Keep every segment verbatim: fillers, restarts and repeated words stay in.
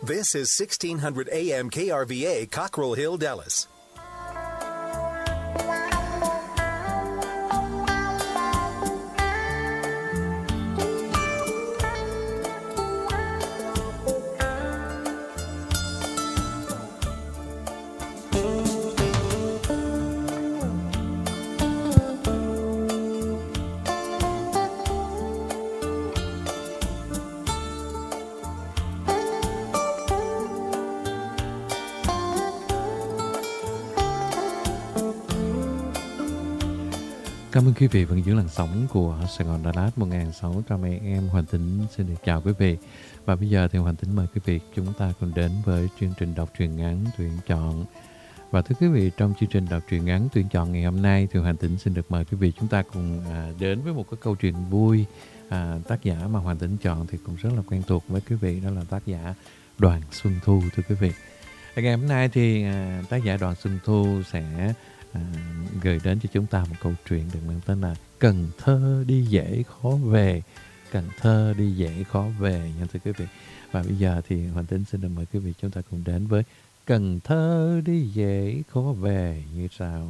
This is sixteen hundred A M K R V A, Cockrell Hill, Dallas. Cảm ơn quý vị vẫn giữ làn sóng của Sài Gòn Đà Lạt một nghìn sáu trăm A M. Hoàng Tính xin được chào quý vị. Và bây giờ thì Hoàng Tính mời quý vị chúng ta cùng đến với chương trình đọc truyện ngắn tuyển chọn. Và thưa quý vị, trong chương trình đọc truyện ngắn tuyển chọn ngày hôm nay thì Hoàng Tính xin được mời quý vị chúng ta cùng à, đến với một cái câu chuyện vui. À, tác giả mà Hoàng Tính chọn thì cũng rất là quen thuộc với quý vị, đó là tác giả Đoàn Xuân Thu, thưa quý vị. Và ngày hôm nay thì à, tác giả Đoàn Xuân Thu sẽ À, gửi đến cho chúng ta một câu chuyện được mang tên là Cần Thơ đi dễ khó về. Cần Thơ đi dễ khó về nha thưa quý vị. Và bây giờ thì Hoàng Tính xin được mời quý vị chúng ta cùng đến với Cần Thơ đi dễ khó về như sau.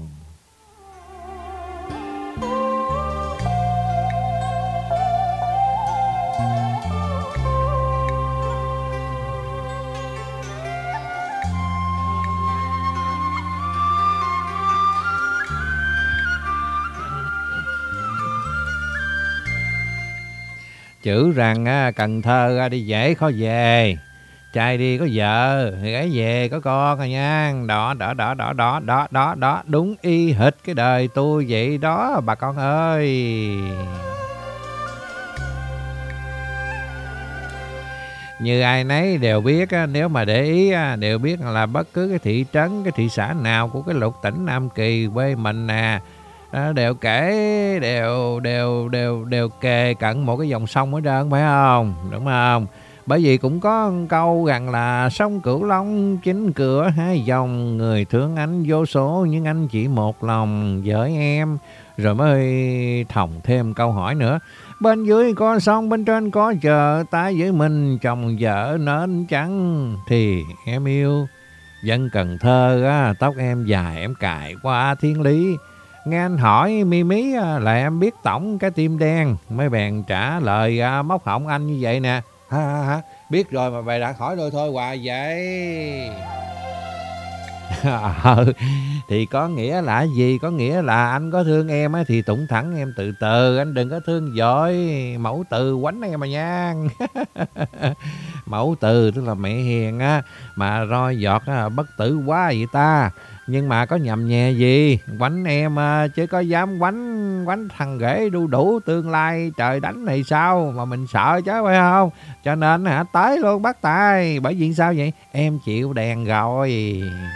Chữ rằng á, Cần Thơ đi dễ khó về, trai đi có vợ, gái về có con rồi nha. Đó, đó, đó, đó, đó, đó, đó, đó, đúng y hệt cái đời tôi vậy đó bà con ơi. Như ai nấy đều biết, nếu mà để ý đều biết là bất cứ cái thị trấn, cái thị xã nào của cái lục tỉnh Nam Kỳ quê mình nè, đều kể đều đều đều đều kề cận một cái dòng sông ở trơn, phải không? Đúng không? Bởi vì cũng có câu rằng là sông Cửu Long chính cửa hai dòng, người thương anh vô số nhưng anh chỉ một lòng với em. Rồi mới thòng thêm câu hỏi nữa: bên dưới có sông, bên trên có chợ, ta với mình chồng vợ nên chẳng thì em yêu. Dân Cần Thơ á, tóc em dài em cài qua thiên lý. Nghe anh hỏi mi mí là em biết tổng cái tim đen, mấy bèn trả lời à, móc họng anh như vậy nè. Ha, ha, ha. Biết rồi mà bày đặt hỏi đôi thôi hoài vậy. ờ, thì có nghĩa là gì? Có nghĩa là anh có thương em á, thì tụng thẳng em từ từ, anh đừng có thương vội. Mẫu từ quánh em mà nha. Mẫu từ tức là mẹ hiền á, mà roi giọt á, bất tử quá vậy ta. Nhưng mà có nhầm nhẹ gì quánh em chứ có dám quánh quánh thằng ghế đu đủ tương lai trời đánh này sao mà mình sợ chứ, phải không? Cho nên hả, tới luôn bắt tay. Bởi vì sao vậy? Em chịu đèn rồi.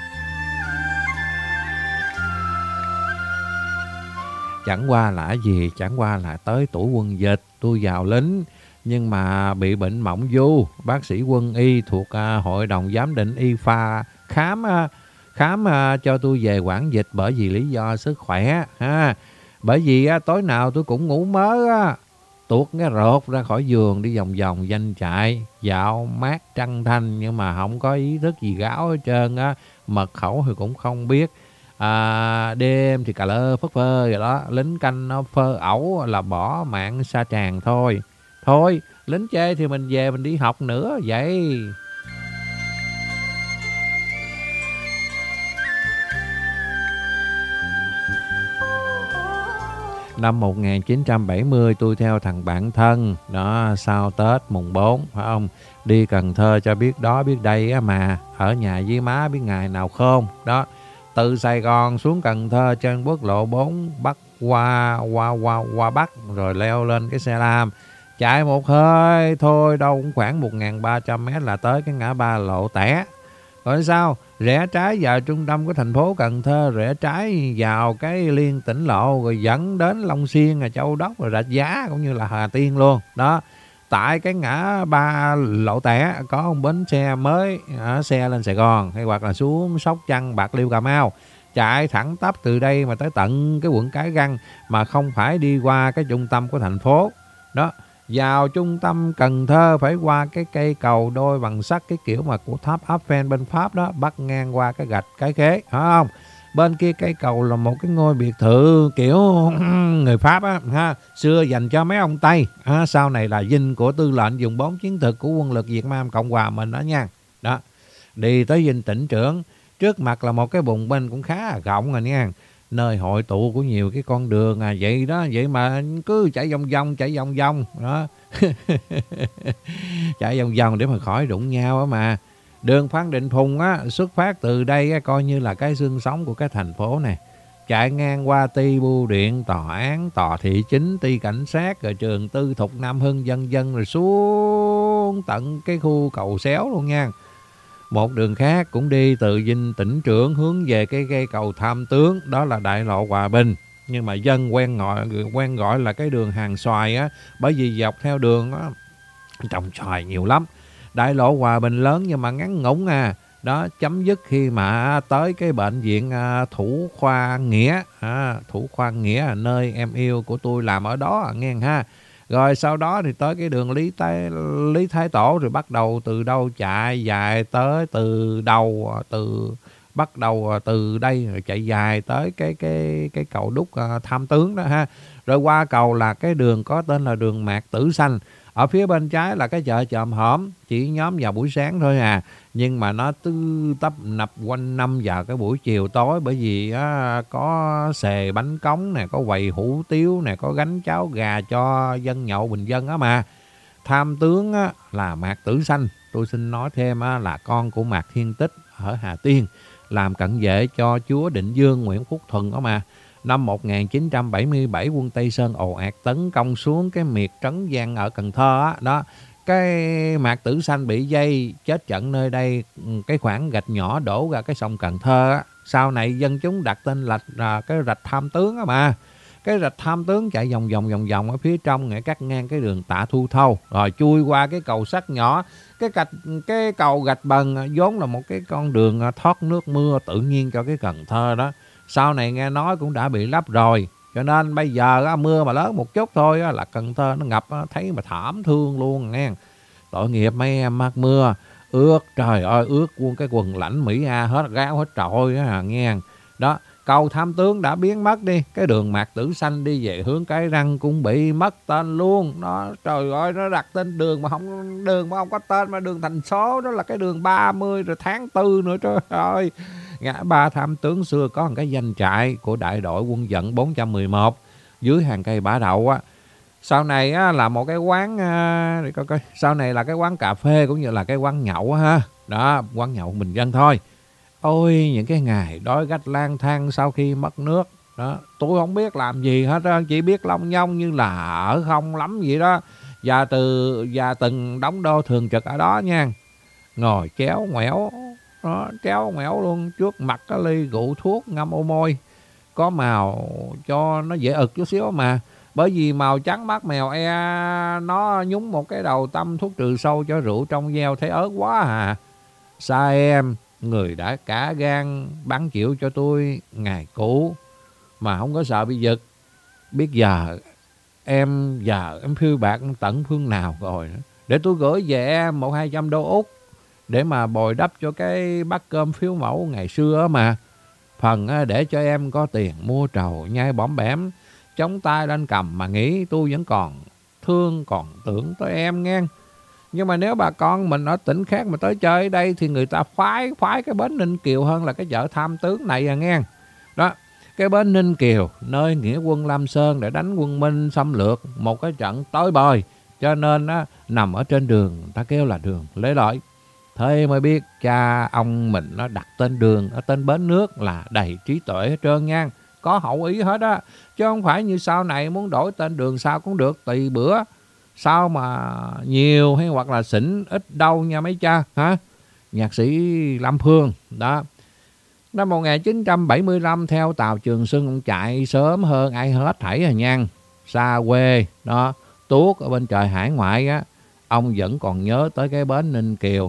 Chẳng qua là gì? Chẳng qua là tới tuổi quân dịch tôi vào lính, nhưng mà bị bệnh mộng du. Bác sĩ quân y thuộc à, hội đồng giám định y khoa khám à, khám uh, cho tôi về quản dịch bởi vì lý do sức khỏe ha. Bởi vì uh, tối nào tôi cũng ngủ mớ uh, tuột cái rột ra khỏi giường đi vòng vòng danh trại dạo mát trăng thanh, nhưng mà không có ý thức gì gáo hết trơn á. Mật khẩu thì cũng không biết. À, đêm thì cà lơ phất phơ rồi đó, lính canh nó phơ ẩu là bỏ mạng sa tràng thôi. Thôi lính chê thì mình về mình đi học nữa vậy. Năm một nghìn chín trăm bảy mươi tôi theo thằng bạn thân đó, sau Tết mùng bốn phải không, đi Cần Thơ cho biết đó biết đây á, mà ở nhà với má biết ngày nào khôn đó. Từ Sài Gòn xuống Cần Thơ trên quốc lộ bốn bắc qua qua qua qua bắc, rồi leo lên cái xe lam chạy một hơi thôi đâu cũng khoảng một nghìn ba trăm mét là tới cái ngã ba Lộ Tẻ. Rồi sao? Rẽ trái vào trung tâm của thành phố Cần Thơ, rẽ trái vào cái liên tỉnh lộ, rồi dẫn đến Long Xuyên, Châu Đốc, rồi Rạch Giá cũng như là Hà Tiên luôn. Đó, tại cái ngã ba Lộ Tẻ có một bến xe mới, ở xe lên Sài Gòn hay hoặc là xuống Sóc Trăng, Bạc Liêu, Cà Mau. Chạy thẳng tắp từ đây mà tới tận cái quận Cái Răng, mà không phải đi qua cái trung tâm của thành phố. Đó, Vào trung tâm Cần Thơ phải qua cái cây cầu đôi bằng sắt, cái kiểu mà của tháp Eiffel bên Pháp đó, bắt ngang qua cái gạch Cái Khế, phải không? Bên kia cây cầu là một cái ngôi biệt thự kiểu người Pháp á, ha, xưa dành cho mấy ông Tây, ha, sau này là dinh của tư lệnh vùng bốn chiến thực của quân lực Việt Nam Cộng Hòa mình đó nha. Đó, đi tới dinh tỉnh trưởng, trước mặt là một cái bùng binh cũng khá là rộng rồi nha, nơi hội tụ của nhiều cái con đường à, vậy đó, vậy mà cứ chạy vòng vòng, chạy vòng vòng đó. Chạy vòng vòng để mà khỏi đụng nhau á mà. Đường Phan Đình Phùng á, xuất phát từ đây á, coi như là cái xương sống của cái thành phố này. Chạy ngang qua ty bưu điện, tòa án, tòa thị chính, ty cảnh sát, rồi trường tư thục Nam Hưng, dân dân, rồi xuống tận cái khu cầu Xéo luôn nha. Một đường khác cũng đi từ dinh tỉnh trưởng hướng về cái cây cầu Tham Tướng, đó là đại lộ Hòa Bình. Nhưng mà dân quen gọi quen gọi là cái đường Hàng Xoài á, bởi vì dọc theo đường á trồng xoài nhiều lắm. Đại lộ Hòa Bình lớn nhưng mà ngắn ngủn à. Đó, chấm dứt khi mà tới cái bệnh viện à, Thủ Khoa Nghĩa, à, Thủ Khoa Nghĩa, nơi em yêu của tôi làm ở đó à, nghe ha. Rồi sau đó thì tới cái đường Lý Thái, Lý Thái Tổ, rồi bắt đầu từ đâu chạy dài tới từ đầu, từ bắt đầu từ đây rồi chạy dài tới cái cái cái cầu đúc uh, Tham Tướng đó ha. Rồi qua cầu là cái đường có tên là đường Mạc Tử Sanh. Ở phía bên trái là cái chợ Chòm Hổm, chỉ nhóm vào buổi sáng thôi à, nhưng mà nó tư tấp nập quanh năm vào cái buổi chiều tối, bởi vì á, có xề bánh cống nè, có quầy hủ tiếu nè, có gánh cháo gà cho dân nhậu bình dân á mà. Tham Tướng á, là Mạc Tử Sanh, tôi xin nói thêm á, là con của Mạc Thiên Tích ở Hà Tiên, làm cận vệ cho chúa Định Dương Nguyễn Phúc Thuần đó mà. Năm một nghìn chín trăm bảy mươi bảy, quân Tây Sơn ồ ạt tấn công xuống cái miệt Trấn Giang ở Cần Thơ á. Đó, cái Mạc Tử Sanh bị dây chết trận nơi đây, cái khoảng gạch nhỏ đổ ra cái sông Cần Thơ á. Sau này dân chúng đặt tên là, là cái rạch Tham Tướng á mà. Cái rạch Tham Tướng chạy vòng vòng vòng vòng ở phía trong, để cắt ngang cái đường Tạ Thu Thâu, rồi chui qua cái cầu sắt nhỏ. Cái gạch cái cầu gạch bần vốn là một cái con đường thoát nước mưa tự nhiên cho cái Cần Thơ đó. Sau này nghe nói cũng đã bị lấp rồi, cho nên bây giờ á, mưa mà lớn một chút thôi á, là Cần Thơ nó ngập á, thấy mà thảm thương luôn nghe. Tội nghiệp mấy em mắc mưa ướt, trời ơi, ướt luôn cái quần lãnh Mỹ A hết, ráo hết trội á nghe. Đó, cầu Tham Tướng đã biến mất đi, cái đường Mạc Tử Sanh đi về hướng Cái Răng cũng bị mất tên luôn. Nó trời ơi, nó đặt tên đường mà không đường mà không có tên, mà đường thành số, đó là cái đường ba mươi rồi tháng tư nữa, trời ơi. Ngã ba Tham Tướng xưa có một cái danh trại của đại đội quân vận bốn trăm mười một dưới hàng cây bả đậu á. Sau này á, là một cái quán à, để coi coi. Sau này là cái quán cà phê cũng như là cái quán nhậu á ha. Đó, quán nhậu bình dân thôi. Ôi, những cái ngày đói gách lang thang sau khi mất nước đó, tôi không biết làm gì hết á, chỉ biết lông nhông như là ở không lắm vậy đó. Và từ và từng đóng đô thường trực ở đó nha, ngồi chéo ngoẻo đó, chéo ngoẻo luôn, trước mặt cái ly rượu thuốc ngâm ô môi, có màu cho nó dễ ực chút xíu mà, bởi vì màu trắng mắt mèo e, nó nhúng một cái đầu tăm thuốc trừ sâu cho rượu trong veo thấy ớt quá à. Sa em, người đã cả gan bán chịu cho tôi ngày cũ mà không có sợ bị giật. Biết giờ em giờ em phiêu bạc tận phương nào rồi, để tôi gửi về em một hai trăm đô Úc để mà bồi đắp cho cái bát cơm phiếu mẫu ngày xưa mà. Phần để cho em có tiền mua trầu nhai bõm bẻm, chống tay lên cầm mà nghĩ tôi vẫn còn thương, còn tưởng tới em nghe. Nhưng mà nếu bà con mình ở tỉnh khác mà tới chơi ở đây thì người ta khoái khoái cái bến Ninh Kiều hơn là cái chợ Tham Tướng này à nghe. Đó, cái bến Ninh Kiều, nơi nghĩa quân Lam Sơn để đánh quân Minh xâm lược, một cái trận tối bời, cho nên á, nằm ở trên đường ta kêu là đường Lê Lợi. Thế mới biết cha ông mình nó đặt tên đường ở tên bến nước là đầy trí tuệ hết trơn nha, có hậu ý hết á, chứ không phải như sau này muốn đổi tên đường sao cũng được tùy bữa. Sao mà nhiều hay hoặc là xỉn ít đâu nha mấy cha hả? Nhạc sĩ Lâm Phương đó. Năm một nghìn chín trăm bảy mươi lăm theo tàu Trường Xuân, ông chạy sớm hơn ai hết thảy à nhan, xa quê đó, tuốt ở bên trời hải ngoại á. Ông vẫn còn nhớ tới cái bến Ninh Kiều,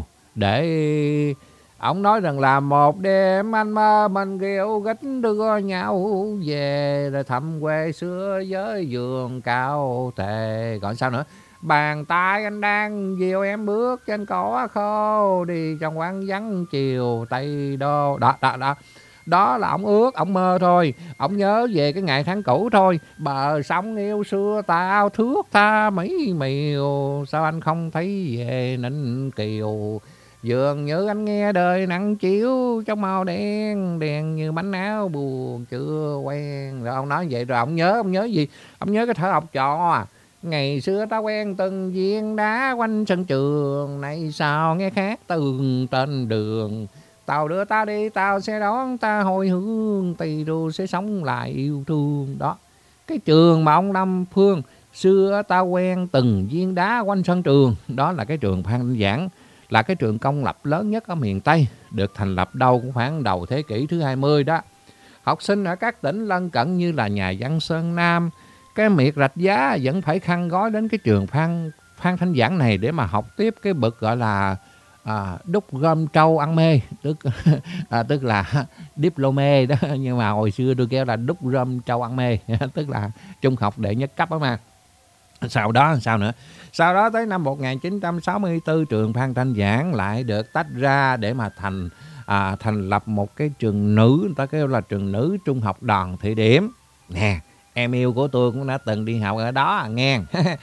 để ông nói rằng là một đêm anh mơ mình kêu gách đưa nhau về, rồi thăm quê xưa với vườn cao thề. Còn sao nữa? Bàn tay anh đang dìu em bước trên cỏ khô, đi trong quán vắng chiều Tây Đô. Đó, đó, đó. Đó là ổng ước, ổng mơ thôi. Ổng nhớ về cái ngày tháng cũ thôi. Bờ sông yêu xưa tao thước tha mấy miều, sao anh không thấy về Ninh Kiều. Dường như anh nghe đời nắng chiếu trong màu đen, đen như bánh áo buồn chưa quen. Rồi ông nói vậy rồi ông nhớ, ông nhớ gì? Ông nhớ cái thở học trò. Ngày xưa ta quen từng viên đá quanh sân trường, nay sao nghe khác từng tên đường. Tao đưa ta đi, tao sẽ đón ta hồi hướng, Tây Đô sẽ sống lại yêu thương. Đó, cái trường mà ông Lâm Phương xưa ta quen từng viên đá quanh sân trường, đó là cái trường Phan Thanh Giảng, là cái trường công lập lớn nhất ở miền Tây, được thành lập đâu cũng khoảng đầu thế kỷ thứ hai mươi đó. Học sinh ở các tỉnh lân cận như là Nhà Văn Sơn Nam, cái Miệt Rạch Giá vẫn phải khăn gói đến cái trường Phan Phan Thanh Giảng này để mà học tiếp cái bậc gọi là à, đúc gom trâu ăn mê, tức à, tức là diplôme đó, nhưng mà hồi xưa tôi kêu là đúc gom trâu ăn mê tức là trung học đệ nhất cấp đó mà. Sau đó sao nữa? Sau đó tới năm một nghìn chín trăm sáu mươi tư, trường Phan Thanh Giảng lại được tách ra để mà thành à, thành lập một cái trường nữ, người ta kêu là trường nữ trung học Đoàn Thị Điểm. Nè, em yêu của tôi cũng đã từng đi học ở đó à, nghe.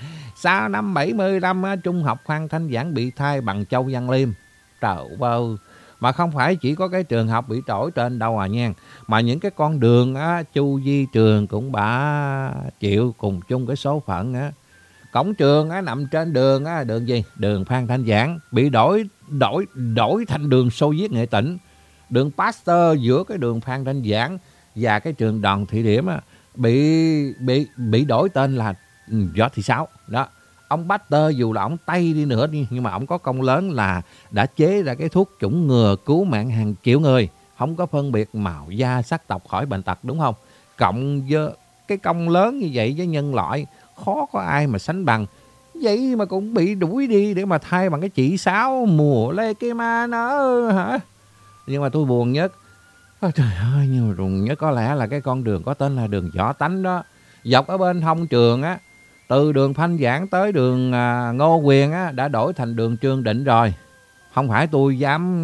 Sau năm bảy mươi lăm, trung học Phan Thanh Giảng bị thay bằng Châu Văn Liêm. Trời ơi, mà không phải chỉ có cái trường học bị đổi tên đâu à nha, mà những cái con đường á, chu vi trường cũng bả chịu cùng chung cái số phận á. Cổng trường á, nằm trên đường á, đường gì? Đường Phan Thanh Giảng bị đổi đổi đổi thành đường Xô Viết Nghệ Tĩnh. Đường Pasteur giữa cái đường Phan Thanh Giảng và cái trường Đoàn Thị Điểm á, bị bị bị đổi tên là Võ Thị Sáu. Đó. Ông Pasteur dù là ông Tây đi nữa đi, nhưng mà ông có công lớn là đã chế ra cái thuốc chủng ngừa cứu mạng hàng triệu người, không có phân biệt màu da sắc tộc khỏi bệnh tật, đúng không? Cộng với cái công lớn như vậy với nhân loại, khó có ai mà sánh bằng. Vậy mà cũng bị đuổi đi để mà thay bằng cái chị Sáu mùa lê cây ma nó hả? Nhưng mà tôi buồn nhất, ôi trời ơi, nhưng mà buồn nhất có lẽ là cái con đường có tên là đường Võ Tánh đó. Dọc ở bên hông trường á, từ đường Thanh Giảng tới đường à, Ngô Quyền á, đã đổi thành đường Trương Định rồi. Không phải tôi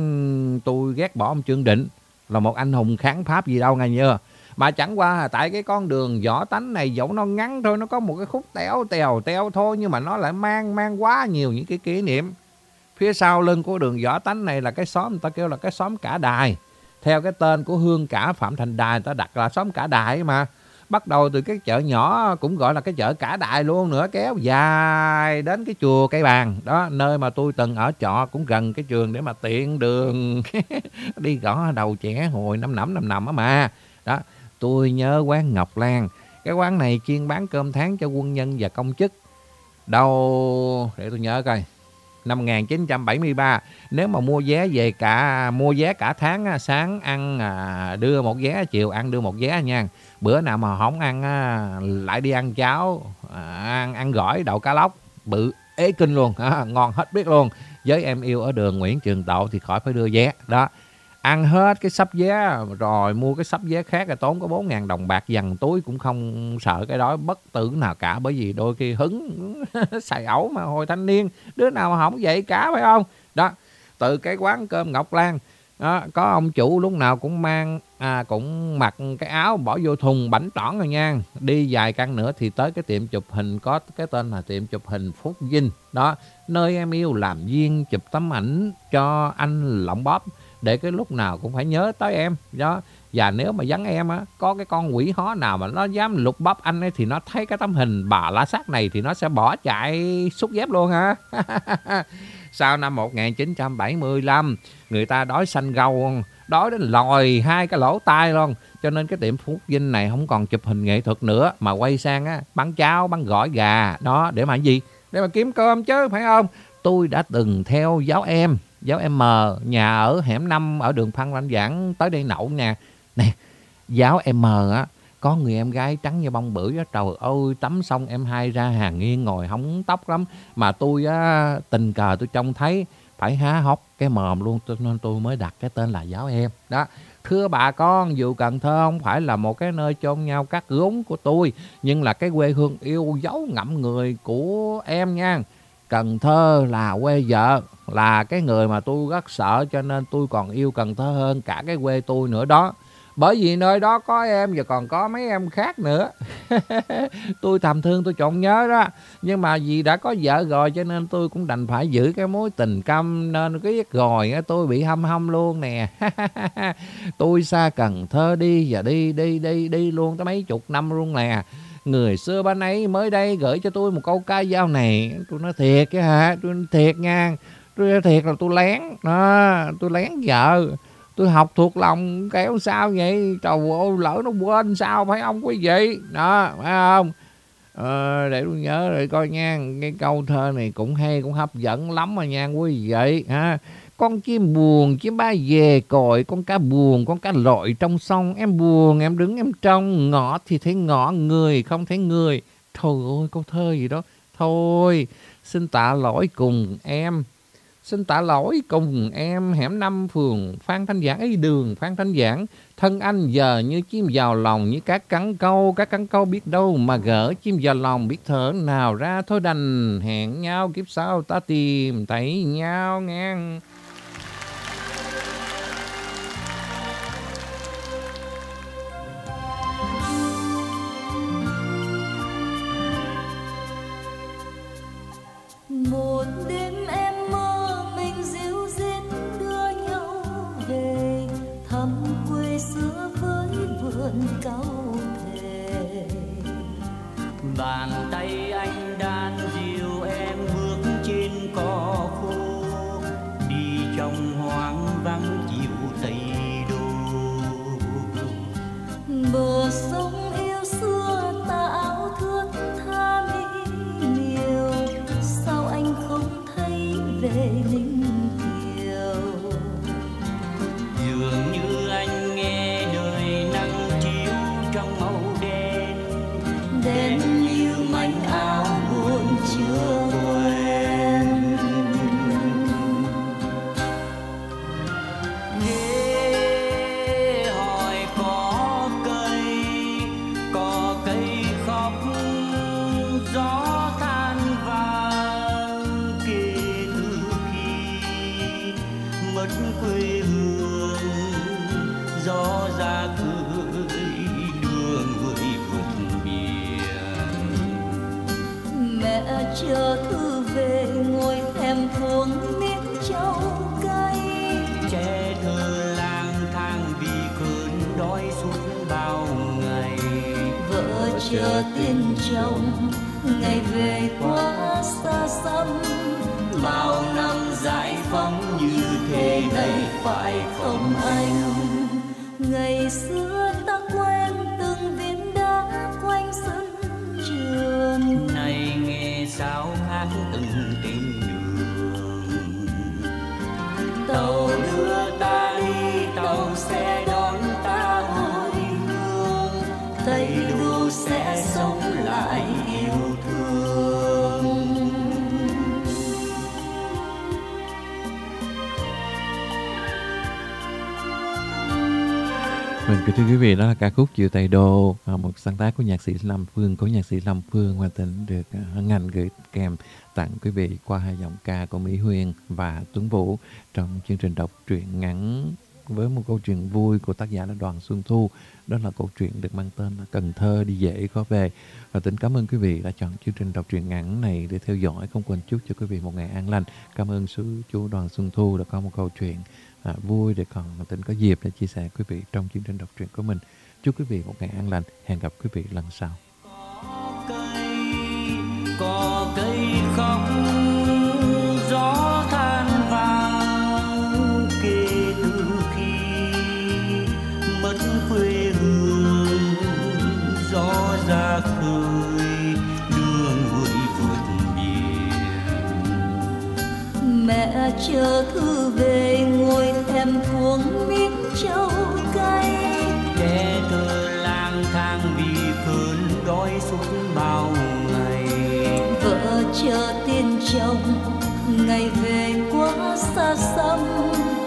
dám tôi ghét bỏ ông Trương Định là một anh hùng kháng Pháp gì đâu nghe chưa, mà chẳng qua là tại cái con đường Võ Tánh này dẫu nó ngắn thôi, nó có một cái khúc téo tèo teo thôi, nhưng mà nó lại mang mang quá nhiều những cái kỷ niệm. Phía sau lưng của đường Võ Tánh này là cái xóm người ta kêu là cái xóm Cả Đài, theo cái tên của hương cả Phạm Thành Đài, người ta đặt là xóm Cả Đài mà. Bắt đầu từ cái chợ nhỏ cũng gọi là cái chợ Cả Đài luôn nữa, kéo dài đến cái chùa Cây Bàn đó, nơi mà tôi từng ở trọ cũng gần cái trường để mà tiện đường đi gõ đầu trẻ hồi năm nẫm năm nằm á mà. Đó, tôi nhớ quán Ngọc Lan. Cái quán này chuyên bán cơm tháng cho quân nhân và công chức. Đâu để tôi nhớ coi, năm một nghìn chín trăm bảy mươi ba, nếu mà mua vé về cả mua vé cả tháng, sáng ăn à, đưa một vé, chiều ăn đưa một vé nha. Bữa nào mà không ăn lại đi ăn cháo, ăn ăn gỏi đậu cá lóc bự ế kinh luôn, ngon hết biết luôn. Với em yêu ở đường Nguyễn Trường Tộ thì khỏi phải đưa vé đó. Ăn hết cái sắp vé rồi mua cái sắp vé khác là tốn có bốn ngàn đồng bạc dằn túi, cũng không sợ cái đó bất tử nào cả, bởi vì đôi khi hứng xài ẩu mà hồi thanh niên đứa nào mà không vậy cả, phải không? Đó, từ cái quán cơm Ngọc Lan đó, có ông chủ lúc nào cũng mang à, cũng mặc cái áo bỏ vô thùng bảnh trỏn rồi nha. Đi vài căn nữa thì tới cái tiệm chụp hình có cái tên là tiệm chụp hình Phúc Vinh đó, nơi em yêu làm viên chụp tấm ảnh cho anh Lọng Bóp, để cái lúc nào cũng phải nhớ tới em đó. Và nếu mà vắng em á, có cái con quỷ hó nào mà nó dám lục bắp anh ấy, thì nó thấy cái tấm hình bà lá sát này thì nó sẽ bỏ chạy xúc dép luôn ha. Sau năm một nghìn chín trăm bảy mươi lăm, người ta đói xanh gâu, đói đến lòi hai cái lỗ tai luôn, cho nên cái tiệm Phúc Vinh này không còn chụp hình nghệ thuật nữa, mà quay sang á, bán cháo, bán gỏi gà đó, để mà gì? Để mà kiếm cơm chứ, phải không? Tôi đã từng theo giáo em giáo em M, nhà ở hẻm năm ở đường Phan Thanh Giảng tới đây nhậu nha. Nè, giáo em M á, có người em gái trắng như bông bưởi á, trời ơi, tắm xong em hai ra hàng nghiêng ngồi hóng tóc lắm, mà tôi á tình cờ tôi trông thấy phải há hốc cái mồm luôn, nên tôi mới đặt cái tên là giáo em đó. Thưa bà con, dù Cần Thơ không phải là một cái nơi chôn nhau cắt rốn của tôi, nhưng là cái quê hương yêu dấu ngậm người của em nha. Cần Thơ là quê vợ, là cái người mà tôi rất sợ, cho nên tôi còn yêu Cần Thơ hơn cả cái quê tôi nữa đó. Bởi vì nơi đó có em và còn có mấy em khác nữa. Tôi thầm thương, tôi trộn nhớ đó. Nhưng mà vì đã có vợ rồi cho nên tôi cũng đành phải giữ cái mối tình câm, nên cái rồi tôi bị hâm hâm luôn nè. Tôi xa Cần Thơ đi và đi đi đi đi luôn tới mấy chục năm luôn nè. Người xưa ban ấy mới đây gửi cho tôi một câu ca dao này. Tôi nói thiệt chứ hả? Tôi nói thiệt nha. Tôi nói thiệt là tôi lén đó, tôi lén vợ. Tôi học thuộc lòng kéo sao vậy? Trời ơi, lỡ nó quên sao phải không quý vị? Đó, phải không? Ờ, để tôi nhớ rồi coi nha. Cái câu thơ này cũng hay, cũng hấp dẫn lắm mà nha quý vị. Ha. Con chim buồn, chim ba về cội, con cá buồn, con cá lội trong sông. Em buồn, em đứng em trông, ngõ thì thấy ngõ, người không thấy người. Thôi ơi, câu thơ gì đó. Thôi, xin tạ lỗi cùng em. Xin tạ lỗi cùng em, hẻm năm phường Phan Thanh Giảng ấy, đường Phan Thanh Giảng. Thân anh giờ như chim vào lòng, như cá cắn câu, cá cắn câu biết đâu mà gỡ chim vào lòng, biết thở nào ra. Thôi đành hẹn nhau kiếp sau ta tìm thấy nhau ngang. Một đêm em mơ mình dịu dít đưa nhau về thăm quê xưa với vườn cao thề. Bàn tay anh đan dìu em bước trên cỏ khô, đi trong hoang vắng chiều Tây Đô. Bờ sông yêu xưa ta áo thướt tha mỹ miều, sao anh không thấy về Ninh Kiều? Dường như anh nghe đời nắng chiếu trong màu đen, Đen như mảnh áo buồn chưa quen. Nghe hỏi có cây, có cây khóc gió than vàng, kể từ khi mất quê hương gió ra cười đưa người vượt biển. Mẹ chờ thư về ngồi thèm thuồng miếng trâu cay, Trẻ thơ lang thang vì cơn đói suốt bao ngày. vợ chờ tin chồng ngày về quá xa xăm. Bao năm giải phóng như thế này phải không anh? Ngày xưa ta quen từng viên đá quanh sân trường, Này nghe sao khác từng tên đường. Tàu đưa ta đi, tàu sẽ đón ta hồi hương, Tây Đô sẽ sống lại yêu thương. Mình kính thưa quý vị, đó là ca khúc Chiều Tây Đô, một sáng tác của nhạc sĩ Lâm Phương, của nhạc sĩ Lâm Phương Hoa Tĩnh, được hân hạnh gửi kèm tặng quý vị qua hai giọng ca của Mỹ Huyền và Tuấn Vũ trong chương trình đọc truyện ngắn với một câu chuyện vui của tác giả là Đoàn Xuân Thu. Đó là câu chuyện được mang tên là Cần Thơ đi dễ khó về. Và Tĩnh cảm ơn quý vị đã chọn chương trình đọc truyện ngắn này để theo dõi. Không quên chúc cho quý vị một ngày an lành. Cảm ơn sư chú Đoàn Xuân Thu đã có một câu chuyện à, vui để còn Tĩnh có dịp để chia sẻ quý vị trong chương trình đọc truyện của mình. Chúc quý vị một ngày an lành. Hẹn gặp quý vị lần sau. có cây, có cây khóc gió than vàng, kể từ khi mất quê hương gió ra khơi đưa người vượt biển. Mẹ chờ thư về ngồi thèm thuồng miếng trâu cay, Trẻ thơ lang thang vì cơn đói suốt bao ngày. vợ chờ tin chồng ngày về quá xa xăm.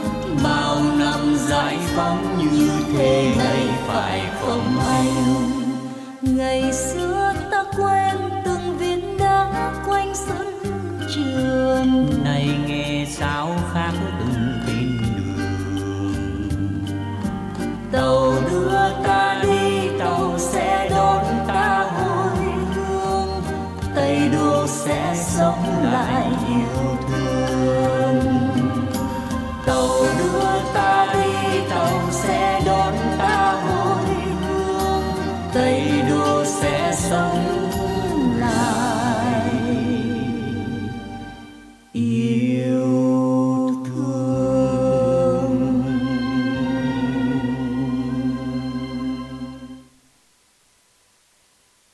bao năm giải phóng như thế này phải không anh? Ngày xưa ta quen từng viên đá quanh sân trường, này nghe sao khác từng bên đường. Tàu đưa ta đi, tàu sẽ đón ta hồi hương, Tây Đô sẽ sống lại yêu thương. Tàu đưa ta đi, tàu sẽ đón ta hồi hương, Tây Đô sẽ sống lại yêu